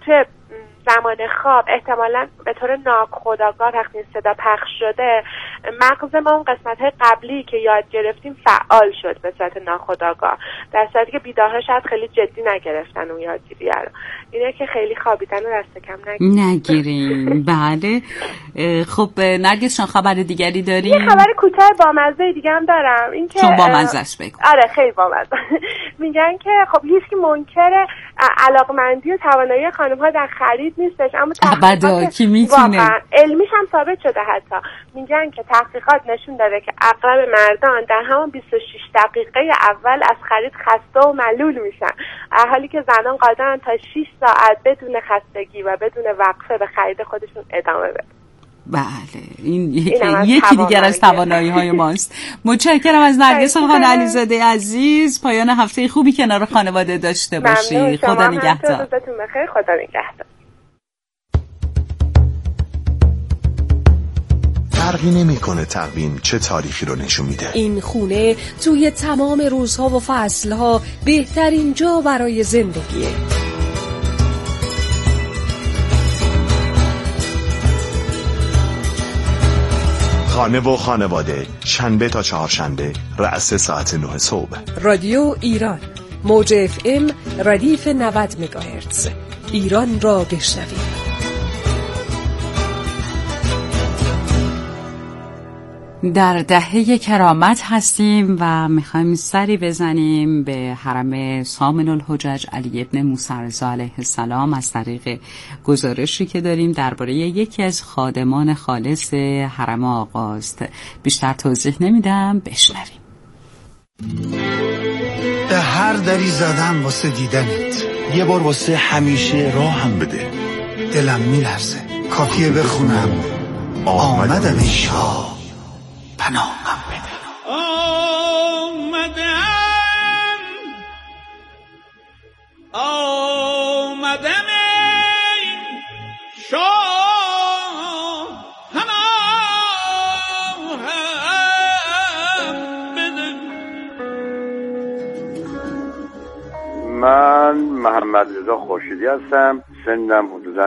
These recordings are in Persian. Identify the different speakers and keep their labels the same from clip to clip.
Speaker 1: توی زمان خواب احتمالاً به طور ناخودآگاه وقتی صدا پخش شده مغز ما اون قسمت‌های قبلی که یاد گرفتیم فعال شد به صورت ناخودآگاه، در صورتی که بیدارها شاید خیلی جدی نگرفتن اون یادگیری رو. اینه که خیلی خوابیدن رو دست کم
Speaker 2: نگیریم. بله. خب نرگس جان خبر دیگری داری؟
Speaker 1: یه خبر کوتاه بامزه دیگه هم دارم. این که
Speaker 2: چون بامزه‌اش بگو.
Speaker 1: آره خیلی بامزه. میگن که خب هیچ کی منکر علاقمندی و توانایی خانم‌ها در خرید نیستش، اما
Speaker 2: ابدا کی میتونه،
Speaker 1: علمیش هم ثابت شده. حتی میگن که تحقیقات نشون داده که اغلب مردان در همون 26 دقیقه اول از خرید خسته و ملول میشن، حالی که زنان قادرن تا 6 ساعت بدون خستگی و بدون وقفه به خرید خودشون ادامه بدن.
Speaker 2: بله این یکی دیگر از توانایی‌های ماست. متشکرم از نرگس خان علیزاده عزیز. پایان هفته خوبی کنار خانواده داشته باشی. خدا نگهدار.
Speaker 1: روزتون بخیر. خدا نگهدار.
Speaker 3: فرقی نمی‌کنه تقویم چه تاریخی رو نشون میده.
Speaker 4: این خونه توی تمام روزها و فصلها بهترین جا برای زندگیه.
Speaker 3: خانه و خانواده، شنبه تا چهارشنبه رأس ساعت 9 صبح.
Speaker 4: رادیو ایران، موج FM ردیف 90 مگاهرتز. ایران را بشنوید.
Speaker 2: در دهه کرامت هستیم و میخوایم سری بزنیم به حرم سامن الحجج علی ابن موسی رضا علیه السلام از طریق گزارشی که داریم درباره یکی از خادمان خالص حرم آقاست. بیشتر توضیح نمیدم، بشنویم.
Speaker 5: به هر دری زدم واسه دیدنت،
Speaker 3: یه بار واسه همیشه راه هم بده.
Speaker 5: دلم میلرزه کافیه بخونم آمدم این شاه پناهم بده.
Speaker 6: آمدم این شاه پناهم بده.
Speaker 7: من محمد رضا خورشیدی هستم. سنم حدوداً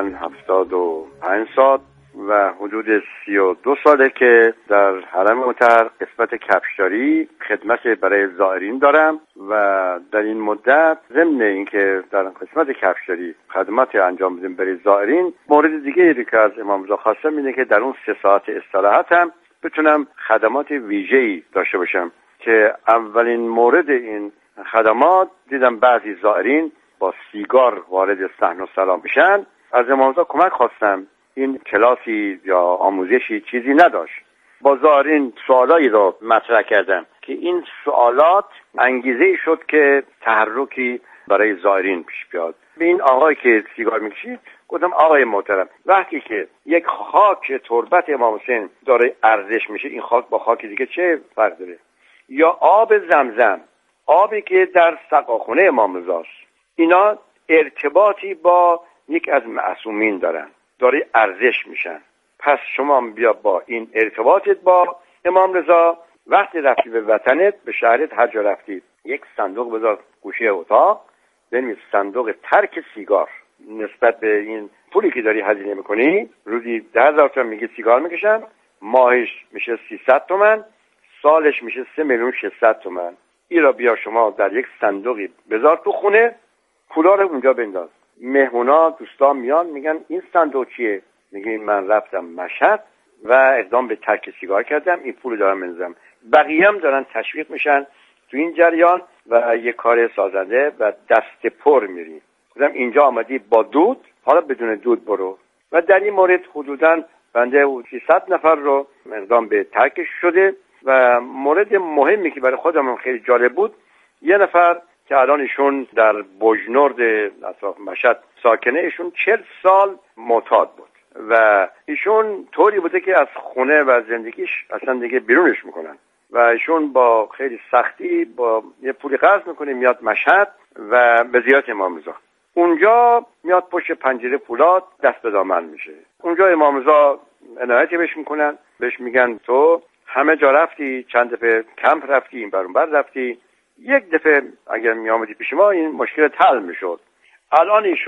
Speaker 7: 75 سال و حدود 32 ساله که در حرم مطهر قسمت کفشداری خدمت برای زائرین دارم و در این مدت ضمن اینکه در قسمت کفشداری خدمات انجام بدیم برای زائرین، مورد دیگه‌ای که از امام رضا خواستم اینه که در اون 3 ساعت استراحتم بتونم خدمات ویژه‌ای داشته باشم که اولین مورد این خدمات دیدم بعضی زائرین با سیگار وارد صحن و سلام میشن. از امام رضا کمک خواستم. این کلاسی یا آموزشی چیزی نداشت. با زائرین سوالایی رو مطرح کردم که این سوالات انگیزه شد که تحرکی برای زائرین پیش بیاد. به این آقایی که سیگار میکشید گفتم آقای محترم، وقتی که یک خاک تربت امام حسین داره ارزش میشه، این خاک با خاک دیگه چه فرق داره؟ یا آب زمزم، آبی که در سقاخونه امام رضاست، اینا ارتباطی با یک از معصومین دارن، داره ارزش میشن. پس شما بیا با این ارتباطت با امام رضا، وقتی رفتی به وطنت، به شهرت، هر جا رفتی، یک صندوق بذار گوشه اتاق، بنویس صندوق ترک سیگار. نسبت به این پولی که داری هزینه میکنی، روزی 10,000 تومان میگه سیگار میکشم، ماهش میشه 300 تومان، سالش میشه 3,600,000 تومان. این را بیا شما در یک صندوقی بذار تو خونه، پولا رو اونجا بنداز. مهمونا دوستان میان میگن این صندوق چیه؟ میگه من رفتم مشهد و اقدام به ترک سیگار کردم، این پول دارم بنزم. بقیه هم دارن تشویق میشن تو این جریان و یک کار سازنده و دست پر میری. گفتم اینجا آمدی با دود، حالا بدون دود برو. و در این مورد حدوداً بنده 300 نفر رو اقدام به ترکش شده. و مورد مهمی که برای خودم خیلی جالب بود، یه نفر که الان ایشون در بوجنورد اطراف مشهد ساکنه، ایشون 40 سال معتاد بود و ایشون طوری بوده که از خونه و زندگیش اصلا دیگه بیرونش میکنن و ایشون با خیلی سختی با یه پولی قرض میکنه، میاد مشهد و به زیارت امام رضا. اونجا میاد پشت پنجره پولاد دست به دامن میشه. اونجا امام رضا عنایتی بهش میکنن، بهش میگن تو همه جا رفتی، چند دفعه کمپ رفتی، این بر اون بر رفتی، یک دفعه اگر می آمدی پیش ما این مشکل حل میشد. الان ایشون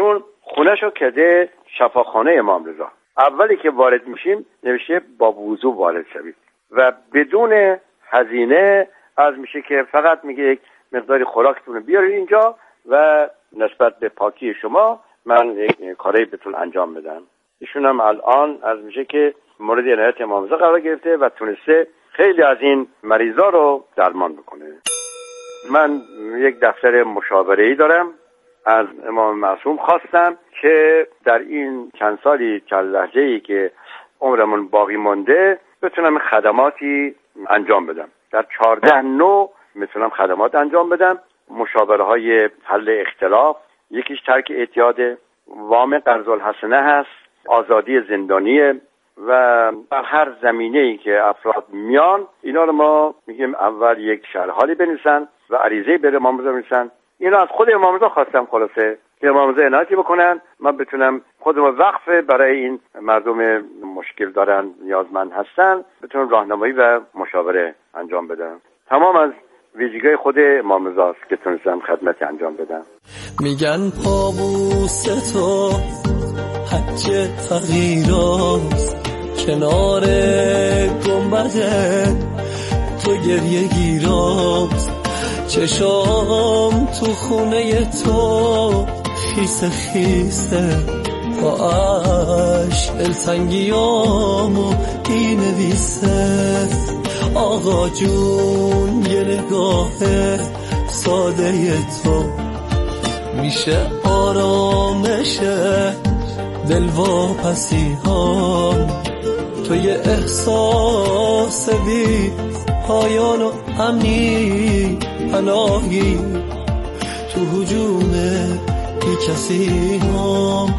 Speaker 7: خونه‌شو کده شفاخانه امام رضا. اولی که وارد میشیم نوشته با وضو وارد شوید و بدون هزینه از میشه که فقط میگه یک مقداری خوراکتون بیارید اینجا و نسبت به پاکی شما من یک کاری بهتون انجام بدم. ایشون هم الان از میشه که مورد عنایت امام رضا قرار گرفته و تونسته خیلی از این مریضا رو درمان بکنه. من یک دفتر مشاوره‌ای دارم. از امام معصوم خواستم که در این چند سالی چند لحظه‌ای که عمرمون باقی مانده بتونم خدماتی انجام بدم. در 14 نوع میتونم خدمات انجام بدم. مشاوره حل اختلاف، یکیش ترک اعتیاده، وام قرض الحسنه هست، آزادی زندانیه و در هر زمینه‌ای که افراد میان اینا رو ما میگیم اول یک شرح حالی بنویسن و عریضه به امام رضا بنویسن. اینا از خود امام رضا خواستم خلاصه که امام رضا عنایتی بکنن من بتونم خودم وقف برای این مردم مشکل دارن نیازمند هستن بتونم راهنمایی و مشاوره انجام بدم. تمام از ویژگی خود امام رضا است که تونستم خدمت انجام بدم.
Speaker 8: میگن پابوس تو حج تغییراست، کنار گنبده تو گریه گیراست، چشام تو خونه تو خیسه خیسه با عشق دلتنگیامو این نویسه. آقا جون یه نگاه ساده تو میشه آرامشه دل واپسی هام، تو یه احساس بی پایان و امنی پناهی تو هجوم بی کسی هام.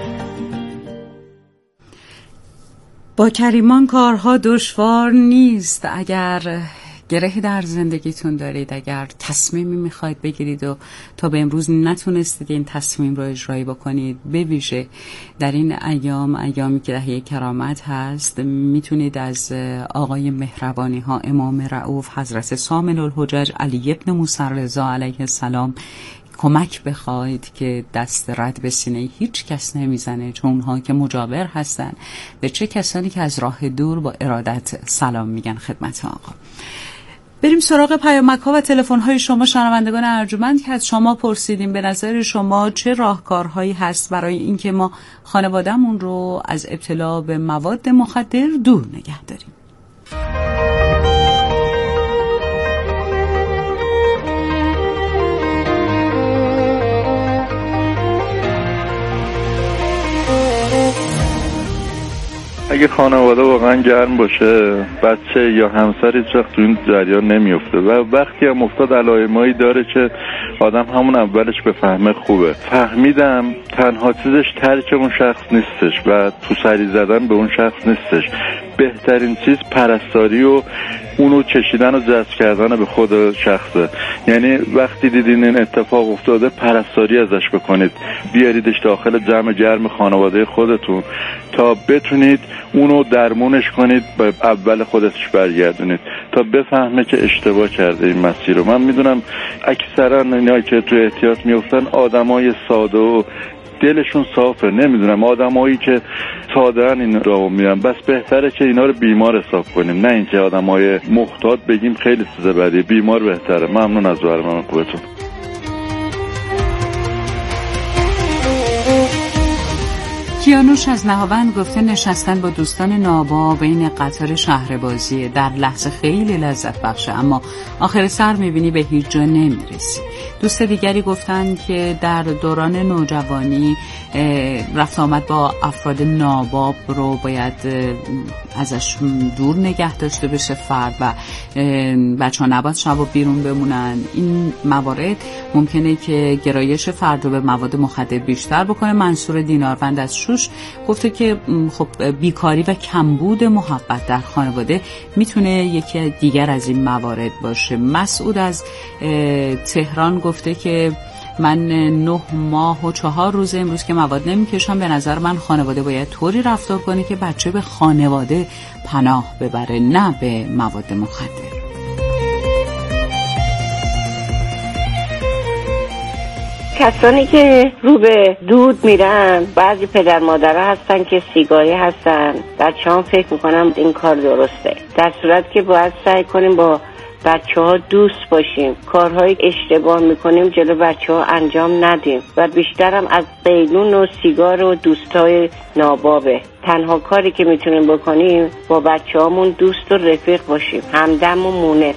Speaker 2: با کریمان کارها دشوار نیست. اگر گرهی در زندگیتون دارید، اگر تصمیمی میخواید بگیرید و تا به امروز نتونستید این تصمیم رو اجرایی بکنید، به ویژه در این ایامی که دهه کرامت هست، میتونید از آقای مهربانی ها امام رؤوف حضرت ثامن الحجج علی ابن موسی رضا علیه السلام کمک بخواید که دست رد به سینه هیچ کس نمیزنه، چون اونها که مجاور هستن به چه کسانی که از راه دور با ارادت سلام میگن خدمت آقا. بریم سراغ پیامک ها و تلفن های شما شنوندگان ارجمند که از شما پرسیدیم. به نظر شما چه راهکارهایی هست برای اینکه ما خانواده‌مون رو از ابتلا به مواد مخدر دور نگه داریم؟
Speaker 9: اگه خانواده واقعا گرم باشه، بچه یا همسر هیچ وقت تو این جریان نمیفته و وقتی هم افتاد علائمایی داره که آدم همون اولش بفهمه خوبه. فهمیدم تنها چیزش ترک اون شخص نیستش و تو سری زدن به اون شخص نیستش. بهترین چیز پرستاری و اونو کشیدن و جذب کردن به خود شخصه. یعنی وقتی دیدین این اتفاق افتاده پرستاری ازش بکنید، بیاریدش داخل جمع گرم خانواده خودتون تا بتونید اونو درمونش کنید، به اول خودش برگردونید تا بفهمه که اشتباه کرده این مسیر رو. من میدونم اکثرا اینایی که تو احتیاط میفتن آدمای ساده و دلشون صافه، نمیدونم آدمایی که ساده‌ان این راهو میرن. بس بهتره که اینا رو بیمار حساب کنیم، نه اینکه آدمای محتاط بگیم خیلی چیز بدی. بیمار بهتره. ممنون از برنامه خوبتون.
Speaker 2: کیانوش از نهاوند گفته نشستن با دوستان نابا بین قطار شهربازیه، در لحظه خیلی لذت بخشه اما آخر سر میبینی به هیچ جا نمیرسی. دوست دیگری گفتن که در دوران نوجوانی رفت آمد با افراد ناباب رو باید ازش دور نگه داشته بشه فرد و بچه ها نباید شب بیرون بمونن. این موارد ممکنه که گرایش فرد رو به مواد مخدر بیشتر بکنه. منصور دیناروند از شوش گفته که خب بیکاری و کمبود محبت در خانواده میتونه یکی دیگر از این موارد باشه. مسعود از تهران گفته که من 9 ماه و 4 روز امروز که مواد نمیکشم. به نظر من خانواده باید طوری رفتار کنه که بچه به خانواده پناه ببره، نه به مواد مخدر.
Speaker 10: کسانی که رو به دود میرن، بعضی پدر مادرها هستن که سیگاری هستن، بچه‌ها فکر میکنم این کار درسته، در صورت که باید سعی کنیم با بچه‌ها دوست باشیم، کارهای اشتباه میکنیم جلو بچه‌ها انجام ندیم و بیشترم از قیلون و سیگار و دوستای نابابه. تنها کاری که میتونیم بکنیم با بچه‌هامون دوست و رفیق باشیم، همدم و مونس.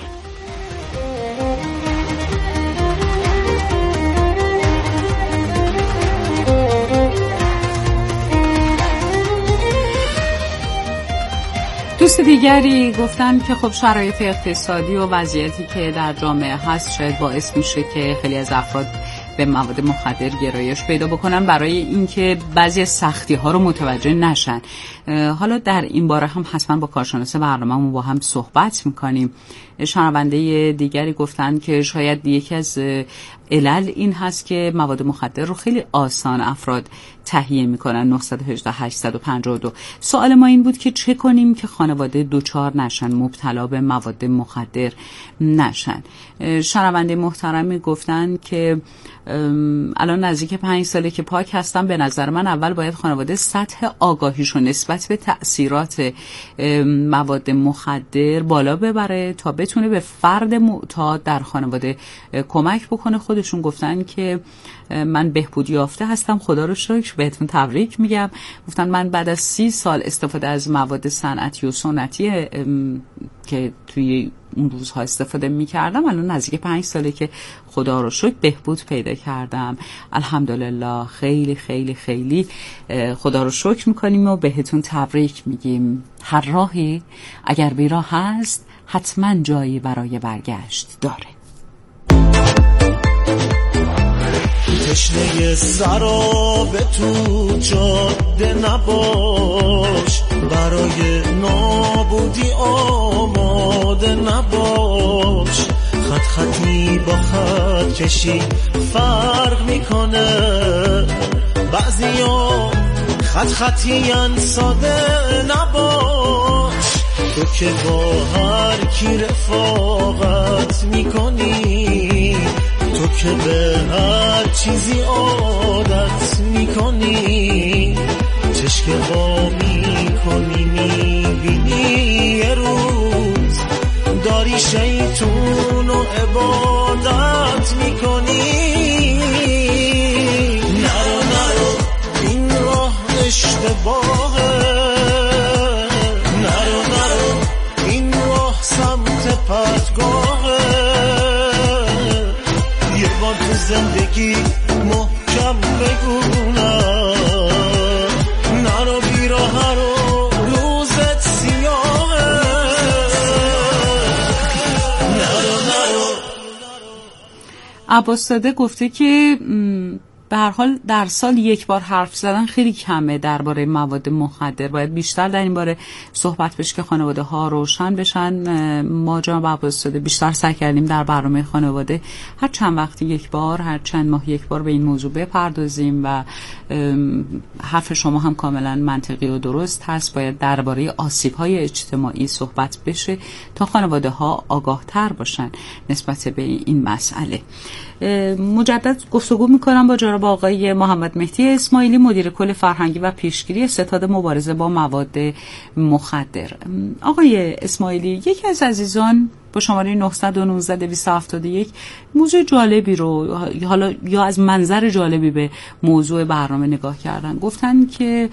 Speaker 2: دوست دیگری گفتن که خب شرایط اقتصادی و وضعیتی که در جامعه هست شاید باعث میشه که خیلی از افراد به مواد مخدر گرایش پیدا بکنن برای اینکه بعضی سختی ها رو متوجه نشن. حالا در این باره هم حتما با کارشناس برنامه‌مون با هم صحبت میکنیم. شنونده دیگری گفتن که شاید یکی از علل این هست که مواد مخدر رو خیلی آسان افراد تهیه میکنن. 918 852. سوال ما این بود که چه کنیم که خانواده دوچار نشن، مبتلا به مواد مخدر نشن. شنونده محترمی گفتن که الان نزدیک 5 ساله که پاک هستم، به نظر من اول باید خانواده سطح آگاهیشو نسبت به تأثیرات مواد مخدر بالا ببره تا بتونه به فرد معتاد در خانواده کمک بکنه. خودشون گفتن که من بهبود یافته هستم، خدا رو شکر، بهتون تبریک میگم. گفتن من بعد از 30 سال استفاده از مواد صنعتی و سنتی که توی اون روزها استفاده میکردم، الان نزدیک 5 ساله که خدا رو شکر بهبود پیدا کردم. الحمدلله. خیلی خیلی خیلی خدا رو شکر میکنیم و بهتون تبریک میگیم. هر راهی اگر بیراه هست حتما جایی برای برگشت داره.
Speaker 8: تشنه سراب تو جاده نباش، برای نابودی آماده نباش. خط خطی با خط کشی فرق میکنه، بعضیا خط خطیان ساده نباش. تو که با هر کی رفاقت میکنی، تو که به هر چیزی عادت میکنی، چشک با میکنی میبینی یه روز داری شیطون و عبادت میکنی. نرو نرو این راه اشتباهه، نرو نرو این راه سمت پدگاهه. یه بار تو زندگی محکم بگونم، نرو بیراه رو روزت سیاهه. نرو نرو.
Speaker 2: عباس زاده گفته که به هر حال در سال یک بار حرف زدن خیلی کمه درباره مواد مخدر، باید بیشتر در این باره صحبت بشه که خانواده ها روشن بشن. ما جناب عباس زاده بیشتر سعی کردیم در برنامه خانواده هر چند وقتی یک بار، هر چند ماه یک بار به این موضوع بپردازیم و حرف شما هم کاملا منطقی و درست هست. باید درباره آسیب‌های اجتماعی صحبت بشه تا خانواده ها آگاه تر باشن نسبت به این مسئله. مجدد گفتگو میکنم با جناب آقای محمد مهدی اسماعیلی، مدیر کل فرهنگی و پیشگیری ستاد مبارزه با مواد مخدر. آقای اسماعیلی، یکی از عزیزان با شماره 919-271 موضوع جالبی رو حالا یا از منظر جالبی به موضوع برنامه نگاه کردن. گفتن که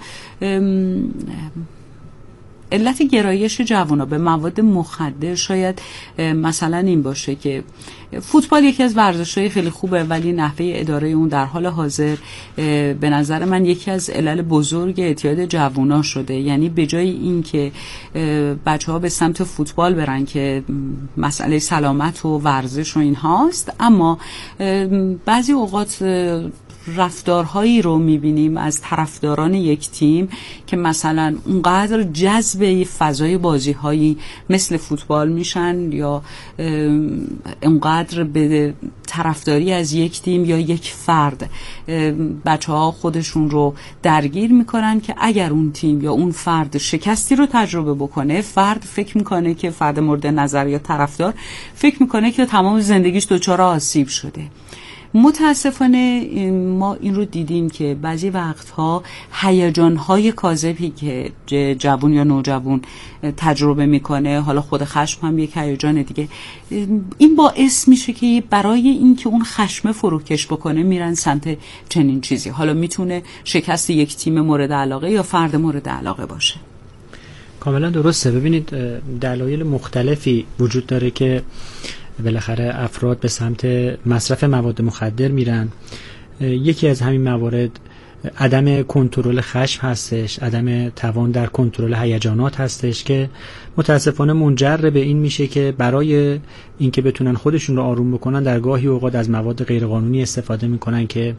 Speaker 2: علت گرایش جوانا به مواد مخدر شاید مثلا این باشه که فوتبال یکی از ورزش‌های خیلی خوبه، ولی نحوه اداره اون در حال حاضر به نظر من یکی از علل بزرگ اعتیاد جوونا شده. یعنی به جای این که بچه‌ها به سمت فوتبال برن که مسئله سلامت و ورزش و این هاست، اما بعضی اوقات رفتارهایی رو میبینیم از طرفداران یک تیم که مثلا اونقدر جذب فضای بازی‌هایی مثل فوتبال میشن یا اونقدر به طرفداری از یک تیم یا یک فرد بچه‌ها خودشون رو درگیر میکنن که اگر اون تیم یا اون فرد شکستی رو تجربه بکنه، فرد فکر میکنه که فرد مورد نظر یا طرفدار فکر میکنه که تمام زندگیش دچار آسیب شده. متاسفانه ما این رو دیدیم که بعضی وقتها هیجان‌های کاذبی که جوان یا نوجوان تجربه میکنه، حالا خود خشم هم یک هیجان دیگه، این باعث میشه که برای اینکه اون خشم فروکش بکنه میرن سمت چنین چیزی. حالا میتونه شکست یک تیم مورد علاقه یا فرد مورد علاقه باشه.
Speaker 11: کاملا درسته. ببینید دلایل مختلفی وجود داره که بالاخره افراد به سمت مصرف مواد مخدر میرن. یکی از همین موارد عدم کنترل خشم هستش، عدم توان در کنترل هیجانات هستش که متاسفانه منجر به این میشه که برای اینکه بتونن خودشون رو آروم بکنن در گاهی اوقات از مواد غیرقانونی استفاده میکنن که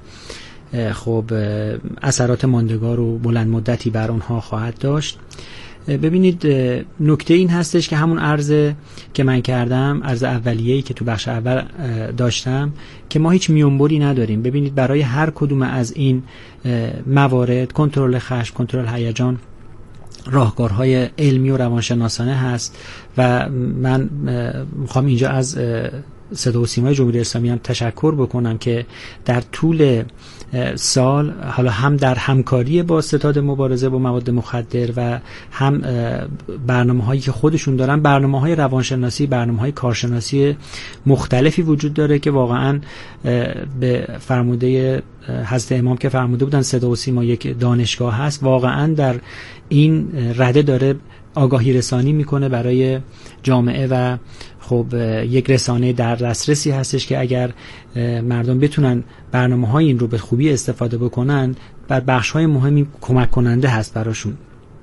Speaker 11: خب اثرات ماندگار و بلند مدتی بر اونها خواهد داشت. ببینید نکته این هستش که همون عرض که من کردم، عرض اولیه‌ای که تو بخش اول داشتم، که ما هیچ میانبری نداریم. ببینید برای هر کدوم از این موارد کنترل خشم، کنترل هیجان راهکارهای علمی و روانشناسانه هست و من میخوام اینجا از صدا و سیمای جمهوری اسلامی هم تشکر بکنم که در طول سال حالا هم در همکاری با ستاد مبارزه با مواد مخدر و هم برنامه‌هایی که خودشون دارن، برنامه‌های روانشناسی، برنامه‌های کارشناسی مختلفی وجود داره که واقعاً به فرموده حضرت امام که فرموده بودن صدا و سیما یک دانشگاه هست، واقعاً در این رده داره آگاهی رسانی میکنه برای جامعه و خب یک رسانه در دسترسی هستش که اگر مردم بتونن برنامه‌های این رو به خوبی استفاده بکنن، بر بخش‌های مهمی کمک کننده هست براشون.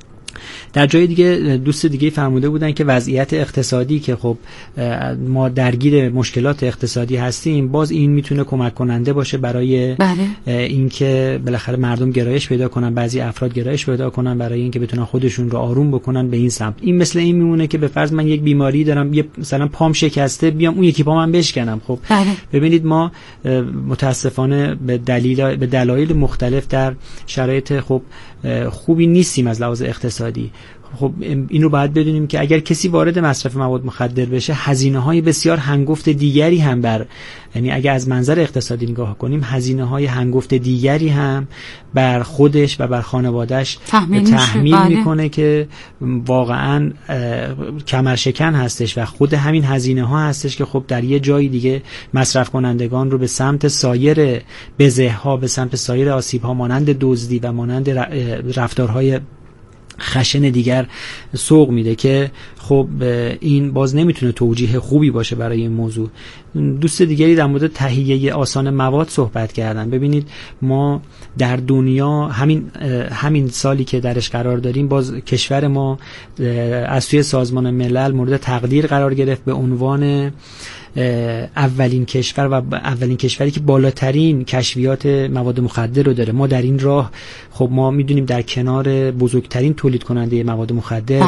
Speaker 11: در جای دیگه دوست دیگه فرموده بودن که وضعیت اقتصادی که خب ما درگیر مشکلات اقتصادی هستیم، باز این میتونه کمک کننده باشه برای اینکه بالاخره مردم گرایش پیدا کنن، بعضی افراد گرایش پیدا کنن برای اینکه بتونن خودشون رو آروم بکنن به این سمت. این مثل این میمونه که به فرض من یک بیماری دارم، یه مثلا پام شکسته، بیام اون یکی پامم بشکنم. خب ببینید ما متاسفانه به دلایل مختلف در شرایط خب خوبی نیستیم از لحاظ اقتصادی. خب این رو باید بدونیم که اگر کسی وارد مصرف مواد مخدر بشه، هزینه‌های بسیار هنگفت دیگری هم یعنی اگر از منظر اقتصادی نگاه کنیم، هزینه‌های هنگفت دیگری هم بر خودش و بر خانواده‌اش تحمیل میکنه که واقعاً کمرشکن هستش و خود همین هزینه‌ها هستش که خب در یه جای دیگه مصرف کنندگان رو به سمت سایر بزه‌ها، به سمت سایر آسیب‌ها مانند دزدی و مانند رفتارهای خشن دیگر سوق میده که خب این باز نمیتونه توجیه خوبی باشه برای این موضوع. دوست دیگری در مورد تهیه آسان مواد صحبت کردن. ببینید ما در دنیا همین سالی که درش قرار داریم، باز کشور ما از سوی سازمان ملل مورد تقدیر قرار گرفت به عنوان اولین کشور و اولین کشوری که بالاترین کشفیات مواد مخدر رو داره. ما در این راه خب ما میدونیم در کنار بزرگترین تولید کننده مواد مخدر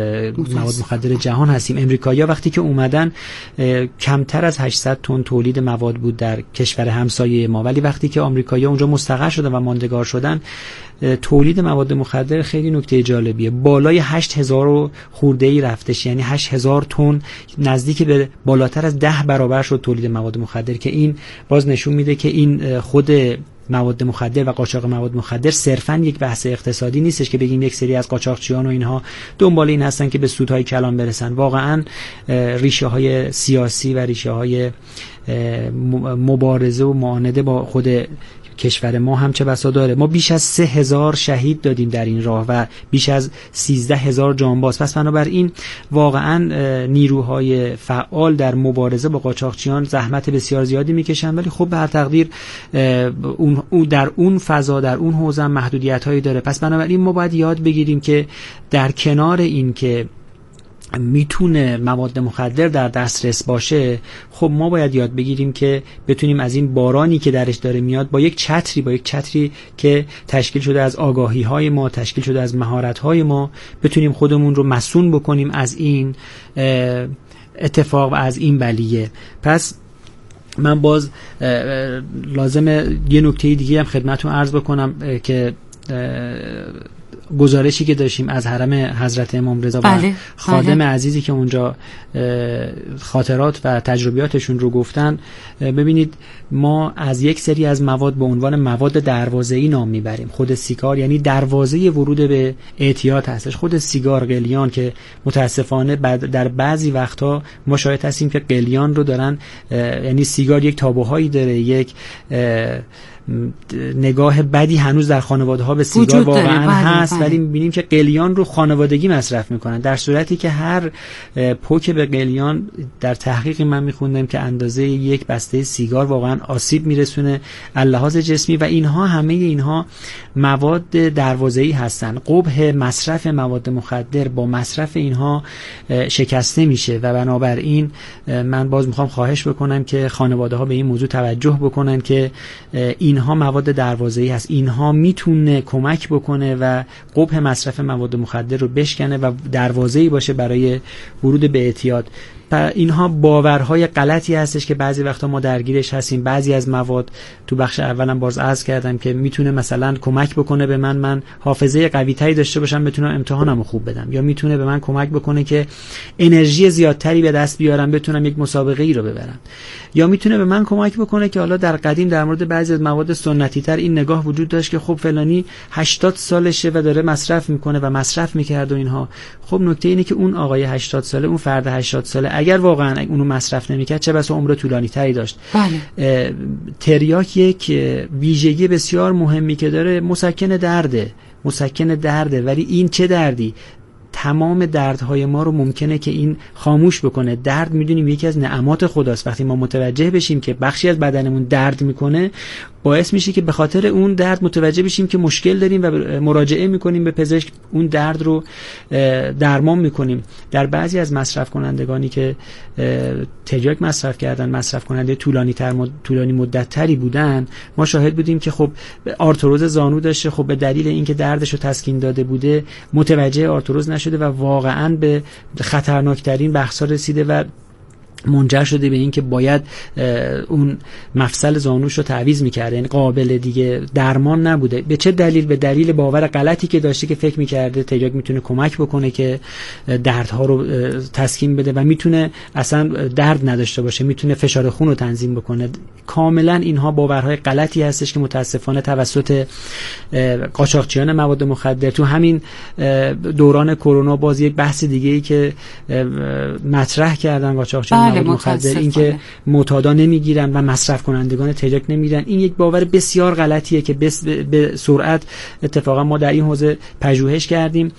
Speaker 11: جهان هستیم. امریکایی‌ها وقتی که اومدن کمتر از 800 تن تولید مواد بود در کشور همسایه ما، ولی وقتی که آمریکایی‌ها اونجا مستقر شدن و ماندگار شدن، تولید مواد مخدر خیلی نکته جالبیه، بالای 8000 خورده‌ای رفتش، یعنی 8000 تن، نزدیک به بالاتر از 10 برابر شد تولید مواد مخدر، که این باز نشون میده که این خود مواد مخدر و قاچاق مواد مخدر صرفاً یک بحث اقتصادی نیستش که بگیم یک سری از قاچاقچیان و اینها دنبال این هستن که به سودهای کلان برسن. واقعاً ریشه های سیاسی و ریشه های مبارزه و معانده با خود کشور ما هم چه بسا داره. ما بیش از 3000 شهید دادیم در این راه و بیش از 13000 جانباز. پس بنابراین واقعا نیروهای فعال در مبارزه با قاچاقچیان زحمت بسیار زیادی میکشن، ولی خب به هر تقدیر اون در اون فضا، در اون حوزه محدودیت‌هایی داره. پس بنابراین ما باید یاد بگیریم که در کنار این که میتونه مواد مخدر در دسترس باشه، خب ما باید یاد بگیریم که بتونیم از این بارانی که درش داره میاد با یک چتری که تشکیل شده از آگاهی های ما، تشکیل شده از مهارت های ما، بتونیم خودمون رو مصون بکنیم از این اتفاق و از این بلیه. پس من باز لازمه یه نکته دیگه هم خدمتتون عرض بکنم که گزارشی که داشتیم از حرم حضرت امام رضا و خادم عزیزی که اونجا خاطرات و تجربیاتشون رو گفتن، ببینید ما از یک سری از مواد به عنوان مواد دروازه‌ای نام میبریم. خود سیگار یعنی دروازه ورود به اعتیاد هستش. خود سیگار، قلیان که متاسفانه در بعضی وقتها ما شاهد هستیم که قلیان رو دارن، یعنی سیگار یک تابوهایی داره، یک نگاه بدی هنوز در خانواده‌ها به سیگار واقعا هست، ولی می‌بینیم که قلیان رو خانوادگی مصرف می‌کنن، در صورتی که هر پوک به قلیان در تحقیقی من می‌خوندم که اندازه یک بسته سیگار واقعا آسیب میرسونه اللحاظ جسمی و اینها همه اینها مواد دروازه‌ای هستن. قبح مصرف مواد مخدر با مصرف اینها شکسته میشه و بنابراین من باز می‌خوام خواهش بکنم که خانواده‌ها به این موضوع توجه بکنن که اینها مواد دروازه‌ای هست، اینها میتونه کمک بکنه و قبح مصرف مواد مخدر رو بشکنه و دروازه‌ای باشه برای ورود به اعتیاد. اینها باورهای غلطی هستش که بعضی وقتا ما درگیرش هستیم. بعضی از مواد تو بخش اولم باز عرض کردم که میتونه مثلا کمک بکنه به من حافظه قوی تری داشته باشم، بتونم امتحانمو خوب بدم، یا میتونه به من کمک بکنه که انرژی زیادتری به دست بیارم، بتونم یک مسابقه ای رو ببرم، یا میتونه به من کمک بکنه که حالا در قدیم در مورد بعضی از مواد سنتی تر این نگاه وجود داشت که خب فلانی 80 سالشه و داره مصرف میکنه و مصرف میکرد و اینها. خب نکته اینه که اون آقای 80 ساله، اون فرد 80 ساله اگر واقعا اونو مصرف نمیکرد چه بسا عمر طولانی تری داشت. بله. تریاک یک ویژگی بسیار مهمی که داره مسکن درده، ولی این چه دردی؟ تمام دردهای ما رو ممکنه که این خاموش بکنه. درد میدونیم یکی از نعمات خداست. وقتی ما متوجه بشیم که بخشی از بدنمون درد میکنه، باعث میشه که به خاطر اون درد متوجه بشیم که مشکل داریم و مراجعه میکنیم به پزشک، اون درد رو درمان میکنیم. در بعضی از مصرف کنندگانی که تریاک مصرف کردن، مصرف کننده طولانی مدت تری بودن، ما شاهد بودیم که خب آرتروز زانو داشته، خب به دلیل اینکه دردش رو تسکین داده بوده متوجه آرتروز نشده و واقعا به خطرناکترین بحث‌ها رسیده و منجر شده به این که باید اون مفصل زانوش رو تعویض می‌کرده، یعنی قابل دیگه درمان نبوده. به چه دلیل؟ به دلیل باور غلطی که داشته که فکر می‌کرده تریاک میتونه کمک بکنه که دردها رو تسکین بده و میتونه اصلا درد نداشته باشه، میتونه فشار خون رو تنظیم بکنه. کاملا اینها باورهای غلطی هستش که متاسفانه توسط قاچاقچیان مواد مخدر تو همین دوران کرونا باز یک بحث دیگه‌ای که مطرح کردن قاچاقچیان مواد مخدر، این که معتادا نمیگیرن و مصرف کنندگان تریاک نمیگیرن، این یک باور بسیار غلطیه که به سرعت اتفاقا ما در این حوزه پژوهش کردیم.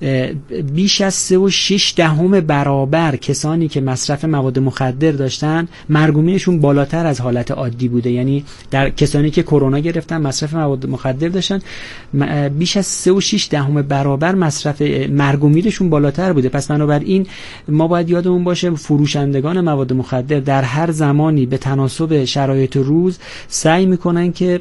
Speaker 11: بیش از 3.6 برابر کسانی که مصرف مواد مخدر داشتن مرگومیشون بالاتر از حالت عادی بوده. یعنی در کسانی که کرونا گرفتن مصرف مواد مخدر داشتن بیش از 3.6 برابر مصرف مرگومیشون بالاتر بوده. پس بنابراین ما باید یادمون باشه فروشندگان مواد مخدر در هر زمانی به تناسب شرایط روز سعی میکنن که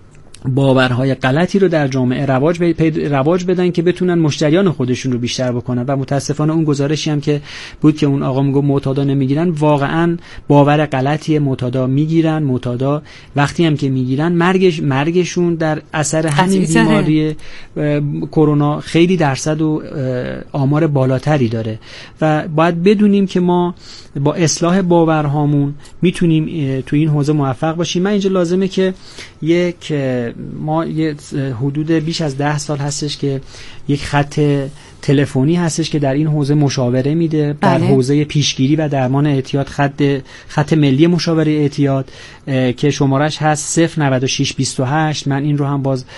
Speaker 11: باورهای غلطی رو در جامعه رواج بدن که بتونن مشتریان خودشون رو بیشتر بکنن و متاسفانه اون گزارشی هم که بود که اون آقا میگه معتادا نمیگیرن، واقعا باور غلطیه. معتادا میگیرن، معتادا وقتی هم که میگیرن مرگشون در اثر همین بیماری کرونا خیلی درصد و آمار بالاتری داره و باید بدونیم که ما با اصلاح باورهامون میتونیم تو این حوزه موفق باشیم. من اینجا لازمه که ما یه حدود بیش از 10 سال هستش که یک خط تلفنی هستش که در این حوزه مشاوره میده. در حوزه پیشگیری و درمان اعتیاد خط ملی مشاوره اعتیاد که شمارش هست 09628. من این رو هم باز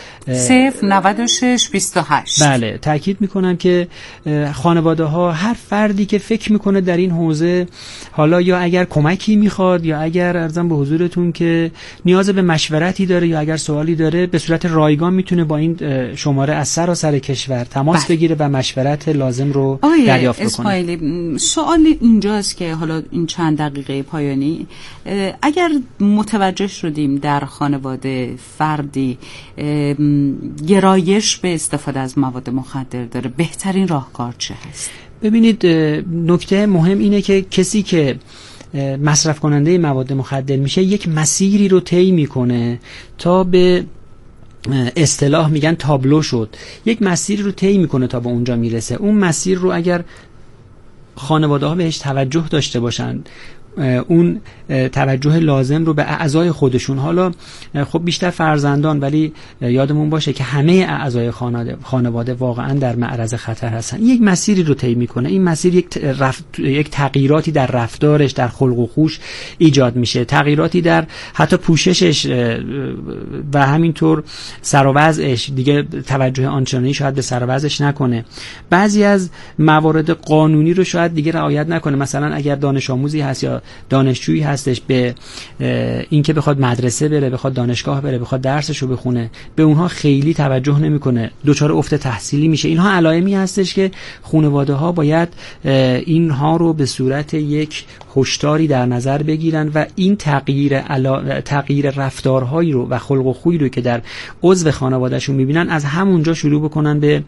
Speaker 2: 09628
Speaker 11: بله تاکید میکنم که خانواده ها، هر فردی که فکر میکنه در این حوزه حالا یا اگر کمکی میخواد یا اگر عرضم به حضورتون که نیاز به مشورتی داره یا اگر سوالی داره، به صورت رایگان میتونه با این شماره از سراسر کشور تماس بگیره و مشورت لازم رو دریافت بکنه.
Speaker 2: سوال اینجاست که حالا این چند دقیقه پایانی اگر متوجه شدیم در خانواده فردی گرایش به استفاده از مواد مخدر داره، بهترین راهکار چه هست؟
Speaker 11: ببینید نکته مهم اینه که کسی که مصرف کننده مواد مخدر میشه یک مسیری رو طی میکنه تا به اصطلاح میگن تابلو شد، یک مسیر رو طی میکنه تا به اونجا میرسه. اون مسیر رو اگر خانواده ها بهش توجه داشته باشن، اون توجه لازم رو به اعضای خودشون، حالا خب بیشتر فرزندان، ولی یادمون باشه که همه اعضای خانواده واقعا در معرض خطر هستن. یک مسیری رو طی میکنه، این مسیر یک تغییراتی در رفتارش، در خلق و خوش ایجاد میشه، تغییراتی در حتی پوششش و همینطور سر و وضعش، دیگه توجه آنچنانی شاید به سر و وضعش نکنه. بعضی از موارد قانونی رو شاید دیگه رعایت نکنه، مثلا اگر دانش آموزی هست یا دانشجویی هستش، به این که بخواد مدرسه بره، بخواد دانشگاه بره، بخواد درسشو بخونه، به اونها خیلی توجه نمیکنه، دچار افت تحصیلی میشه. اینها علائمی هستش که خانواده ها باید اینها رو به صورت یک هشداری در نظر بگیرن و این تغییر رفتارهایی رو و خلق و خویی رو که در عضو خانوادهشون میبینن از همونجا شروع بکنن به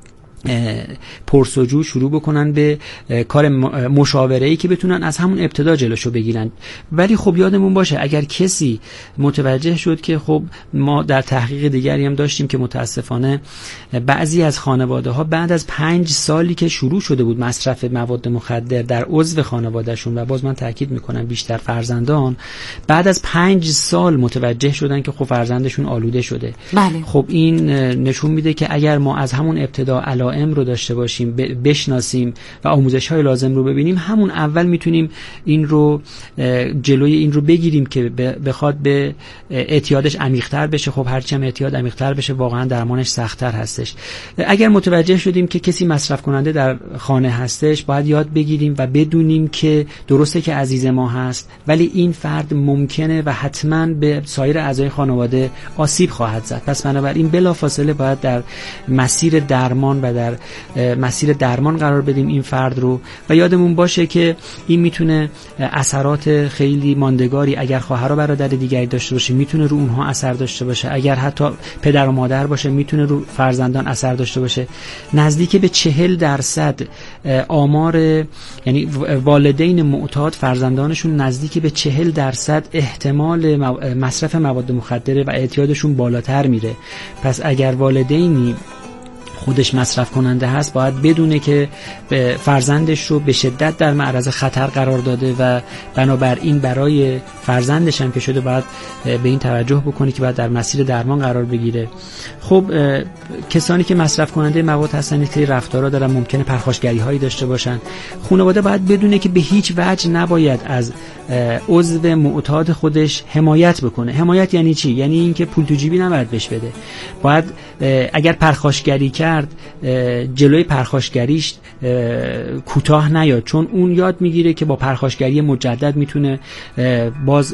Speaker 11: پرسجو، شروع بکنن به کار مشاوره‌ای که بتونن از همون ابتدا جلوشو بگیرن. ولی خب یادمون باشه اگر کسی متوجه شد که خب ما در تحقیق دیگری هم داشتیم که متاسفانه بعضی از خانواده ها بعد از 5 سالی که شروع شده بود مصرف مواد مخدر در عضو خانوادهشون، و باز من تاکید میکنم بیشتر فرزندان، بعد از 5 سال متوجه شدن که خب فرزندشون آلوده شده.
Speaker 2: بله.
Speaker 11: خب این نشون میده که اگر ما از همون ابتدا علائم رو داشته باشیم، بشناسیم و آموزش‌های لازم رو ببینیم، همون اول میتونیم این رو جلوی این رو بگیریم که بخواد به اعتیادش عمیق‌تر بشه. خب هرچی هم اعتیاد عمیق‌تر بشه واقعا درمانش سخت‌تر هستش. اگر متوجه شدیم که کسی مصرف کننده در خانه هستش، باید یاد بگیریم و بدونیم که درسته که عزیز ما هست، ولی این فرد ممکنه و حتما به سایر اعضای خانواده آسیب خواهد زد. پس بنابراین بلافاصله باید در مسیر درمان و در مسیر درمان قرار بدیم این فرد رو، و یادمون باشه که این میتونه اثرات خیلی ماندگاری، اگر خواهر و برادر دیگری داشته باشه میتونه رو اونها اثر داشته باشه، اگر حتی پدر و مادر باشه میتونه رو فرزندان اثر داشته باشه. نزدیک به 40% آمار، یعنی والدین معتاد فرزندانشون نزدیک به 40% احتمال مصرف مواد مخدره و اعتیادشون بالاتر میره. پس اگر والدینی خودش مصرف کننده هست، باید بدونه که فرزندش رو به شدت در معرض خطر قرار داده و بنابراین برای فرزندش هم که شده باید به این توجه بکنه که باید در مسیر درمان قرار بگیره. خب کسانی که مصرف کننده مواد هستن که رفتارا دارن، ممکنه پرخاشگری هایی داشته باشن. خانواده باید بدونه که به هیچ وجه نباید از عضو معتاد خودش حمایت بکنه. حمایت یعنی چی؟ یعنی اینکه پول تو جیبی نباید بهش بده. باید اگر پرخاشگری کرد جلوی پرخاشگریش کوتاه نیاد، چون اون یاد میگیره که با پرخاشگری مجدد میتونه باز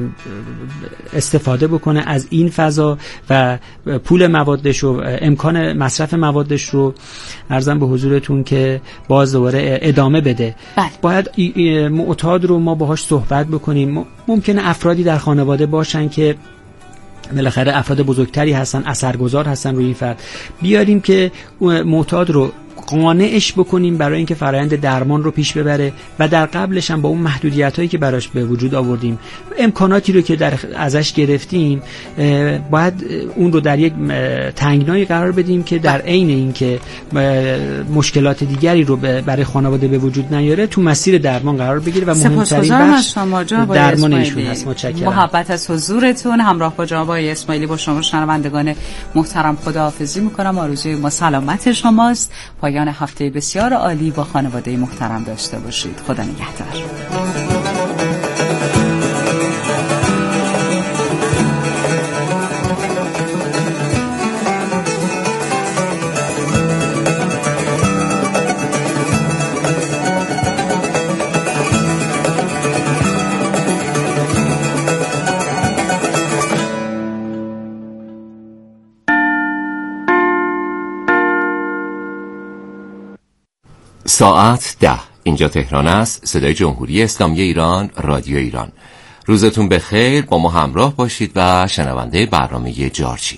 Speaker 11: استفاده بکنه از این فضا و پول موادش رو، امکان مصرف موادش رو عرضم به حضورتون که باز دوباره ادامه بده. باید معتاد رو ما باهاش صحبت بکنیم. ممکنه افرادی در خانواده باشن که بالاخره افراد بزرگتری هستن، اثرگذار هستن روی این فرد، بیاریم که معتاد رو قانعش بکنیم برای اینکه فرآیند درمان رو پیش ببره و در قبلش هم با اون محدودیتایی که براش به وجود آوردیم، امکاناتی رو که ازش گرفتیم، باید اون رو در یک تنگنایی قرار بدیم که در عین اینکه مشکلات دیگری رو برای خانواده به وجود نیاره، تو مسیر درمان قرار بگیره و مهمترین بخش درمان ایشون هست. متشکرم.
Speaker 2: محبت از حضورتون. همراه با جناب آقای اسماعیلی با شما شنوندگان محترم خداحافظی میکنم. آرزوی ما سلامت شماست. پایان هفته بسیار عالی با خانواده محترم داشته باشید. خدا نگهدار.
Speaker 12: ساعت 10 اینجا تهران است. صدای جمهوری اسلامی ایران، رادیو ایران. روزتون بخیر. با ما همراه باشید و شنونده برنامه جارچی.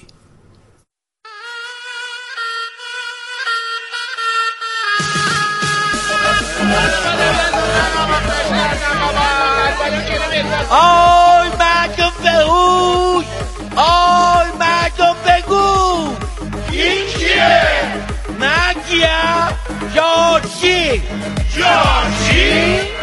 Speaker 6: آی مگه بهوش، آی مگه بگو جورجی